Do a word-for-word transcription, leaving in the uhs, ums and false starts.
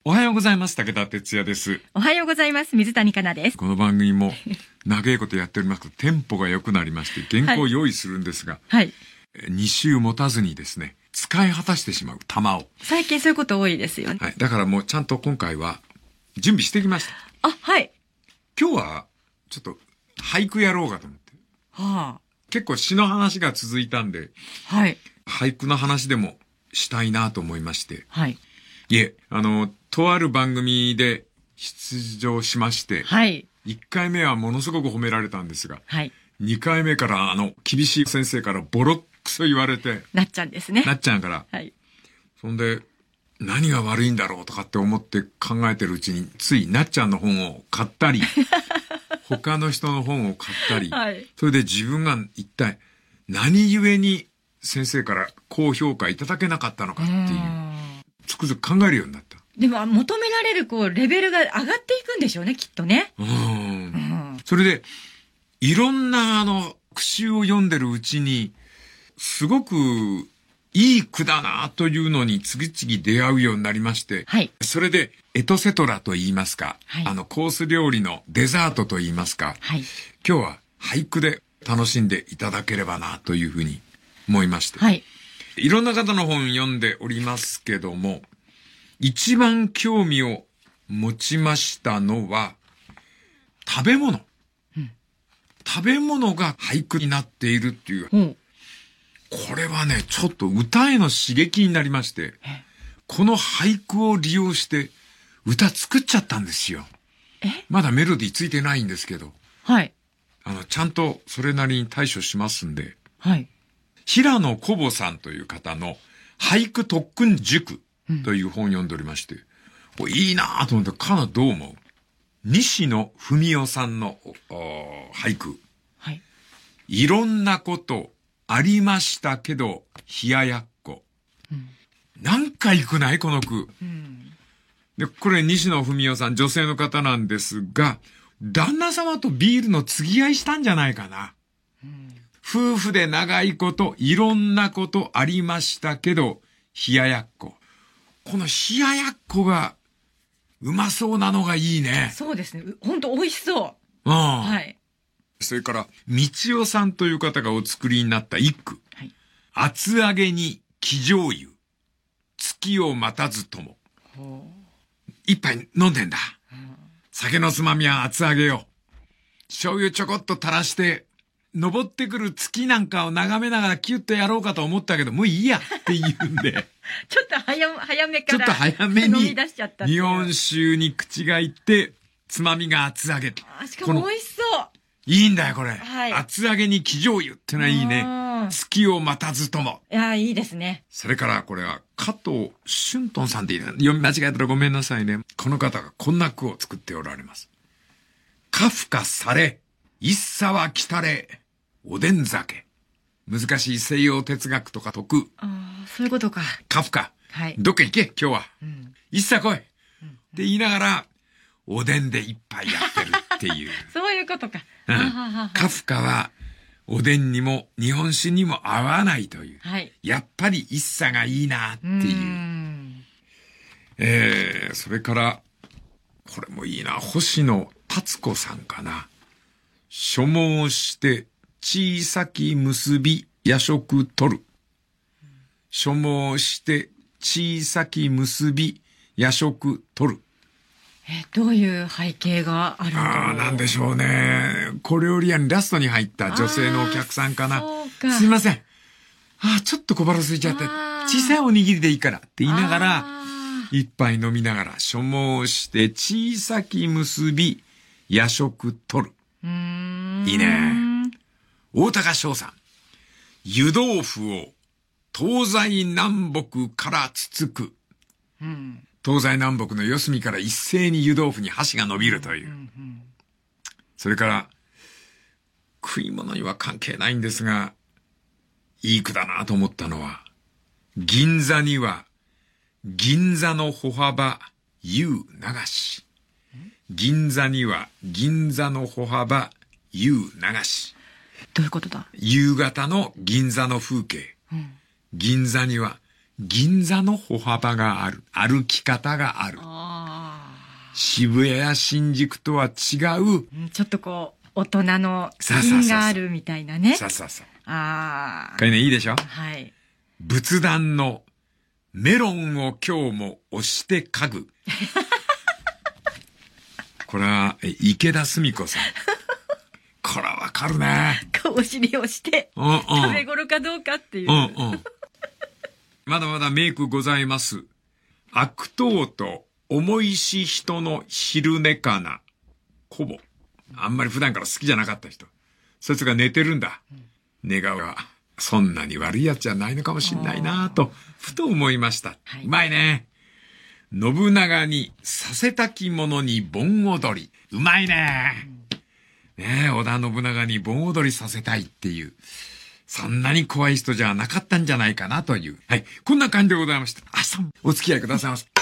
おはようございます。武田哲也です。 おはようございます。水谷香奈です。 この番組も長いことやっておりますとテンポが良くなりまして原稿を用意するんですが、 はい、 に週持たずにですね使い果たしてしまう玉を。 最近そういうこと多いですよね。 はい、だからもうちゃんと今回は準備してきました。 あ、はい。 今日はちょっと俳句やろうかと思って。 はあ。 結構詩の話が続いたんで、 はい。 俳句の話でもしたいなと思いまして。 はい。 いえ、あの、とある番組で出場しまして、 はい。 いっかいめはものすごく褒められたんですが、 はい。 にかいめからあの、厳しい先生からボロックソ言われて、 なっちゃんですね。 なっちゃんから。 はい。 そんで、何が悪いんだろうとかって思って考えてるうちに、ついなっちゃんの本を買ったり、他の人の本を買ったり、 はい、 それで自分が一体何故に先生から高評価いただけなかったのかっていう、つくづく考えるようになった。 でも求められるこうレベルが上がっていくんでしょうね、きっとね。 うん。うん、それでいろんなあの句集を読んでるうちにすごくいい句だなというのに次々出会うようになりまして、 はい、 それでエトセトラと言いますか、はい、あのコース料理のデザートと言いますか、はい、今日は俳句で楽しんでいただければなというふうに思いまして、はい、いろんな方の本読んでおりますけども、一番興味を持ちましたのは食べ物、うん、食べ物が俳句になっているっていう、うん、これはねちょっと歌への刺激になりまして、この俳句を利用して歌作っちゃったんですよ。 えまだメロディーついてないんですけど、 はい、 あのちゃんとそれなりに対処しますんで、 はい、 平野小保さんという方の俳句特訓塾という本を読んでおりまして、うん、いいなぁと思って、かなどう思う？西野文夫さんの俳句、 はい、 いろんなことありましたけど冷ややっこ、うん、何回行くないこの句、うん、でこれ西野文夫さん女性の方なんですが、旦那様とビールの継ぎ合いしたんじゃないかな、うん、夫婦で長いこといろんなことありましたけど冷ややっこ、この冷ややっこがうまそうなのがいいね。 そうですね。ほんと美味しそう。 うん。 はい。 それから、道夫さんという方がお作りになった一句。はい。厚揚げに生醤油。月を待たずとも。一杯飲んでんだ。酒のつまみは厚揚げよ。醤油ちょこっと垂らして、登ってくる月なんかを眺めながらキュッとやろうかと思ったけど、もういいやって言うんで。 ちょっと早、早めから。 ちょっと早めに。 飲み出しちゃった。 日本酒に口がいって、つまみが厚揚げ。 あ、しかも美味しそう。 いいんだよ、これ。 はい。 厚揚げに生醤油ってのはいいね。月を待たずとも。 いや、いいですね。 それから、これは、加藤俊敦さんでいいね。読み間違えたらごめんなさいね。この方がこんな句を作っておられます。カフカされ、一茶は来たれ、おでん酒。難しい西洋哲学とか解く。 ああ、そういうことか。 カフカ。 はい。 どっか行け、今日は。 うん、 一茶来い、うん。って言いながら、おでんで一杯やってるっていう。 そういうことか。 うん、カフカは、おでんにも日本酒にも合わないという。 はい。 やっぱり一茶がいいなっていう。うえー、それから、これもいいな。星野達子さんかな。所望して、小さき結び夜食取る。所望して小さき結び夜食取る。 え、どういう背景があるんだろう。 ああ、なんでしょうね。小料理屋にラストに入った女性のお客さんかな。そうか。すいません。ああ、ちょっと小腹空いちゃって、小さいおにぎりでいいからって言いながら、一杯飲みながら所望して小さき結び夜食取る。 うーん、 いいね。大高翔さん。湯豆腐を東西南北からつつく。うん、東西南北の四隅から一斉に湯豆腐に箸が伸びるという。うんうん、それから、食い物には関係ないんですが、いい句だなと思ったのは、銀座には銀座の歩幅湯流し。銀座には銀座の歩幅湯流し。 どういうことだ？ 夕方の銀座の風景、うん、銀座には銀座の歩幅がある、歩き方がある。 あ渋谷や新宿とは違う。 ちょっとこう、大人の品があるみたいなね。 そうそうそう。 ああ。 これね、いいでしょ？ はい。 仏壇のメロンを今日も押して家具。これは、池田澄子さん。これはわかるね。 お尻をして、うんうん、食べ頃かどうかっていう。うんうん、 まだまだメイクございます。悪党と重いし人の昼寝かな。コボ。あんまり普段から好きじゃなかった人。そいつが寝てるんだ。寝顔がそんなに悪いやつじゃないのかもしんないなぁと、ふと思いました。はい、うまいね。信長にさせたき者に盆踊り。うまいね。ねえ、織田信長に盆踊りさせたいっていう。そんなに怖い人じゃなかったんじゃないかなという。はい。こんな感じでございました。あ、さん、お付き合いくださいませ。